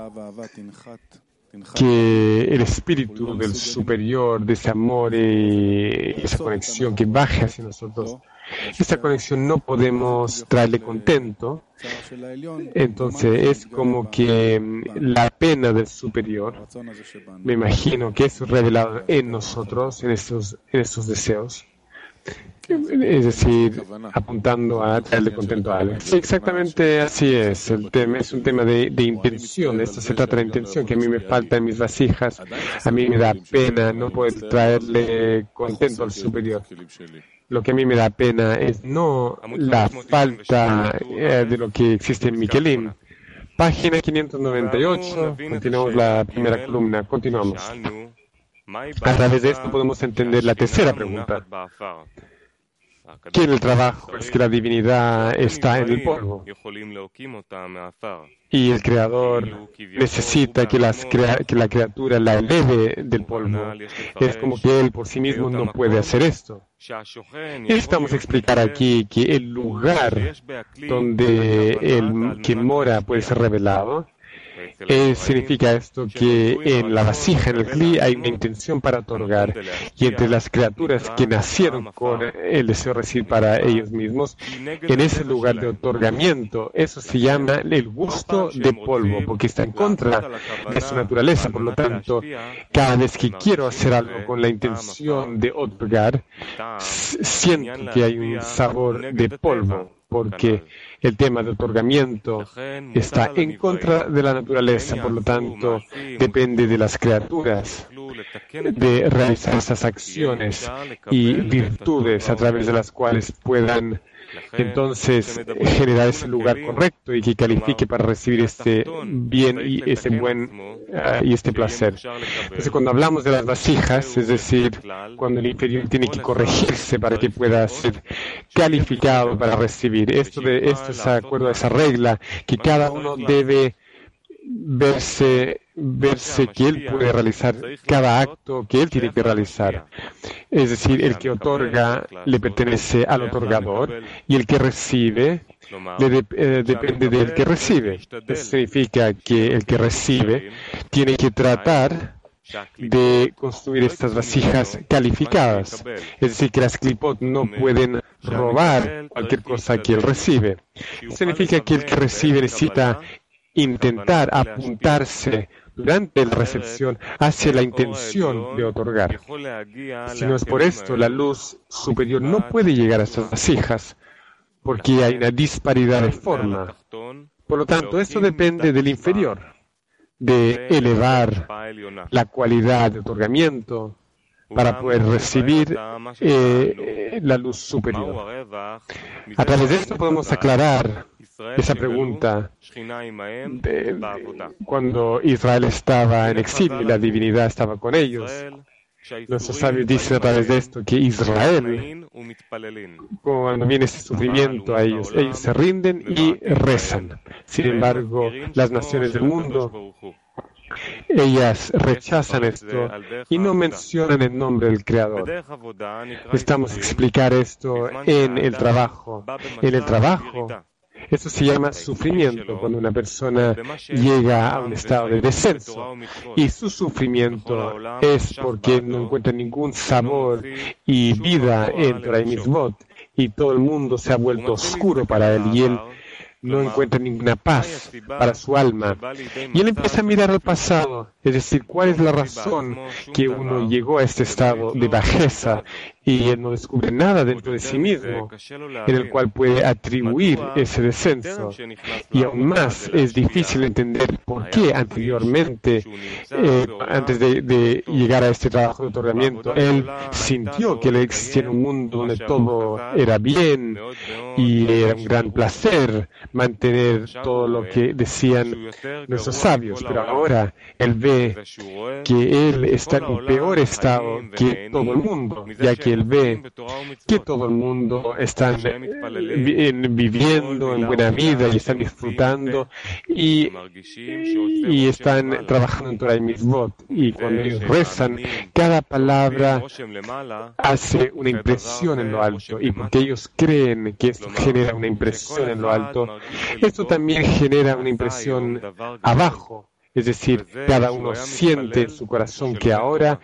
que el espíritu del superior, de ese amor y esa conexión que baje hacia nosotros, Esta conexión no podemos traerle contento. Entonces es como que la pena del superior, me imagino que es revelado en nosotros, en estos deseos. Es decir, apuntando a traerle contento a alguien. Sí, exactamente así es. El tema es un tema de intención. Esto se trata de intención, que a mí me falta en mis vasijas. A mí me da pena no poder traerle contento al superior. Lo que a mí me da pena es no la falta de lo que existe en mi kelim. Página 598. Continuamos la primera columna. Continuamos. A través de esto podemos entender la tercera pregunta. ¿Qué en el trabajo es que la divinidad está en el polvo? Y el Creador necesita que la criatura la eleve del polvo. Es como que Él por sí mismo no puede hacer esto. Necesitamos explicar aquí que el lugar donde el que mora puede ser revelado. Significa esto que en la vasija, en el cli, hay una intención para otorgar, y entre las criaturas que nacieron con el deseo de recibir para ellos mismos, en ese lugar de otorgamiento, eso se llama el gusto de polvo, porque está en contra de su naturaleza. Por lo tanto, cada vez que quiero hacer algo con la intención de otorgar, siento que hay un sabor de polvo, porque el tema de otorgamiento está en contra de la naturaleza, por lo tanto, depende de las criaturas de realizar esas acciones y virtudes a través de las cuales puedan entonces generar ese lugar correcto y que califique para recibir este bien y este buen y este placer. Entonces, cuando hablamos de las vasijas, es decir, cuando el inferior tiene que corregirse para que pueda ser calificado para recibir, esto es de acuerdo a esa regla, que cada uno debe verse que él puede realizar cada acto que él tiene que realizar. Es decir, el que otorga le pertenece al otorgador y el que recibe depende del que recibe. Eso significa que el que recibe tiene que tratar de construir estas vasijas calificadas. Es decir, que las clipot no pueden robar cualquier cosa que él recibe. Eso significa que el que recibe necesita intentar apuntarse durante la recepción hacia la intención de otorgar. Si no es por esto, la luz superior no puede llegar a estas vasijas, porque hay una disparidad de forma. Por lo tanto, esto depende del inferior, de elevar la cualidad de otorgamiento para poder recibir la luz superior. A través de esto podemos aclarar esa pregunta cuando Israel estaba en exilio y la divinidad estaba con ellos. Nuestros sabios dicen a través de esto que Israel, cuando viene ese sufrimiento a ellos se rinden y rezan. Sin embargo, las naciones del mundo, ellas rechazan esto y no mencionan el nombre del Creador. Necesitamos explicar esto en el trabajo. En el trabajo, eso se llama sufrimiento, cuando una persona llega a un estado de descenso. Y su sufrimiento es porque no encuentra ningún sabor y vida en Torah y Mitzvot. Y todo el mundo se ha vuelto oscuro para él y él no encuentra ninguna paz para su alma. Y él empieza a mirar al pasado, es decir, cuál es la razón que uno llegó a este estado de bajeza y él no descubre nada dentro de sí mismo en el cual puede atribuir ese descenso. Y aún más es difícil entender por qué anteriormente, antes de llegar a este trabajo de otorgamiento, él sintió que le existía un mundo donde todo era bien y era un gran placer mantener todo lo que decían nuestros sabios, pero ahora él ve que él está en un peor estado que todo el mundo, ya que él ve que todo el mundo está viviendo en buena vida y están disfrutando y están trabajando en Torah y Mitzvot, y cuando ellos rezan, cada palabra hace una impresión en lo alto, y porque ellos creen que esto genera una impresión en lo alto, esto también genera una impresión abajo. Es decir, cada uno siente en su corazón que ahora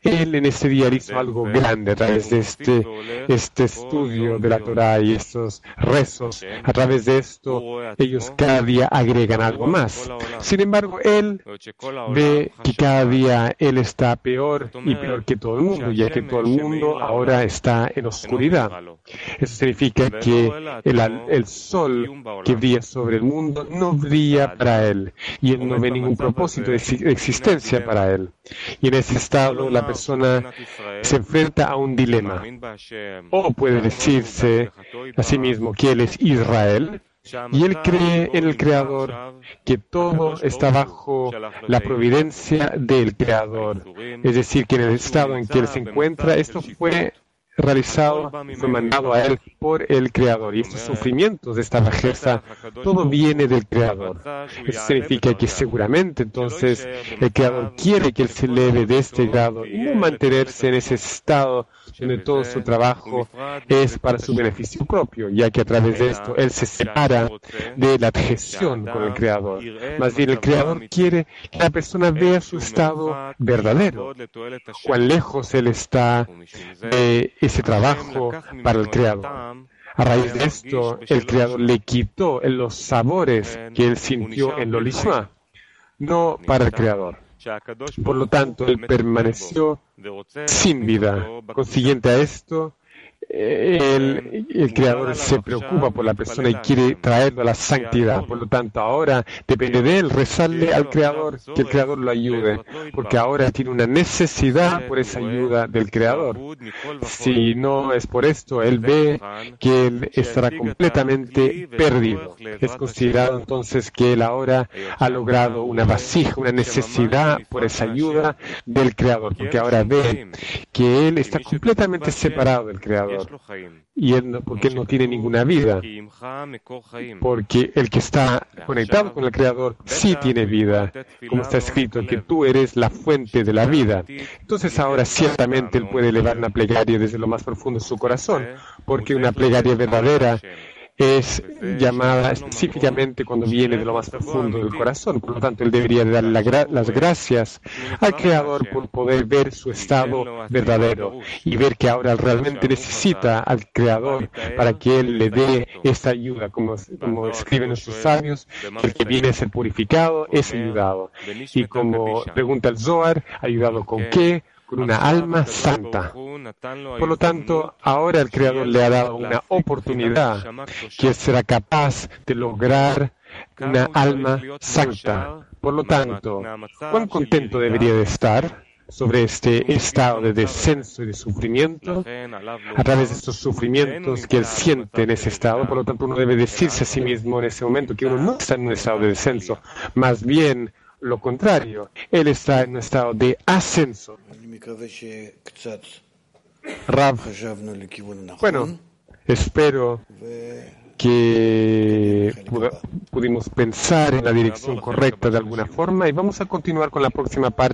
él en este día hizo algo grande a través de este estudio de la Torá y estos rezos. A través de esto, ellos cada día agregan algo más. Sin embargo, él ve que cada día él está peor y peor que todo el mundo, ya que todo el mundo ahora está en oscuridad. Eso significa que el sol que brilla sobre el mundo no brilla para él y él no ve ningún propósito de existencia para él. Y en ese estado la persona se enfrenta a un dilema. O puede decirse a sí mismo que él es Israel y él cree en el Creador, que todo está bajo la providencia del Creador. Es decir, que en el estado en que él se encuentra, esto fue realizado y fue mandado a él por el Creador. Y estos sufrimientos de esta bajeza, todo viene del Creador. Eso significa que seguramente entonces el Creador quiere que él se eleve de este grado y no mantenerse en ese estado donde todo su trabajo es para su beneficio propio, ya que a través de esto él se separa de la adhesión con el Creador. Más bien el Creador quiere que la persona vea su estado verdadero, cuán lejos él está de ese trabajo para el Creador. A raíz de esto, el Creador le quitó los sabores que él sintió en lo lishma, no para el Creador. Por lo tanto, él permaneció sin vida. Consiguiente a esto, el Creador se preocupa por la persona y quiere traerlo a la santidad. Por lo tanto, ahora depende de él rezarle al Creador, que el Creador lo ayude, porque ahora tiene una necesidad por esa ayuda del Creador. Si no es por esto, él ve que él estará completamente perdido. Es considerado entonces que él ahora ha logrado una vasija, una necesidad por esa ayuda del Creador, porque ahora ve que él está completamente separado del Creador. Y porque él no tiene ninguna vida, porque el que está conectado con el Creador sí tiene vida, como está escrito, que tú eres la fuente de la vida. Entonces ahora ciertamente él puede elevar una plegaria desde lo más profundo de su corazón, porque una plegaria verdadera es llamada específicamente cuando viene de lo más profundo del corazón. Por lo tanto, él debería dar las gracias al Creador por poder ver su estado verdadero y ver que ahora realmente necesita al Creador para que él le dé esta ayuda, como escriben nuestros sabios, que el que viene a ser purificado es ayudado. Y como pregunta el Zohar, ¿ayudado con qué? Con una alma santa. Por lo tanto, ahora el Creador le ha dado una oportunidad que él será capaz de lograr una alma santa. Por lo tanto, ¿cuán contento debería de estar sobre este estado de descenso y de sufrimiento? A través de estos sufrimientos que él siente en ese estado, por lo tanto, uno debe decirse a sí mismo en ese momento que uno no está en un estado de descenso, más bien lo contrario, él está en un estado de ascenso. Rav, bueno, espero que pudimos pensar en la dirección correcta de alguna forma y vamos a continuar con la próxima parte.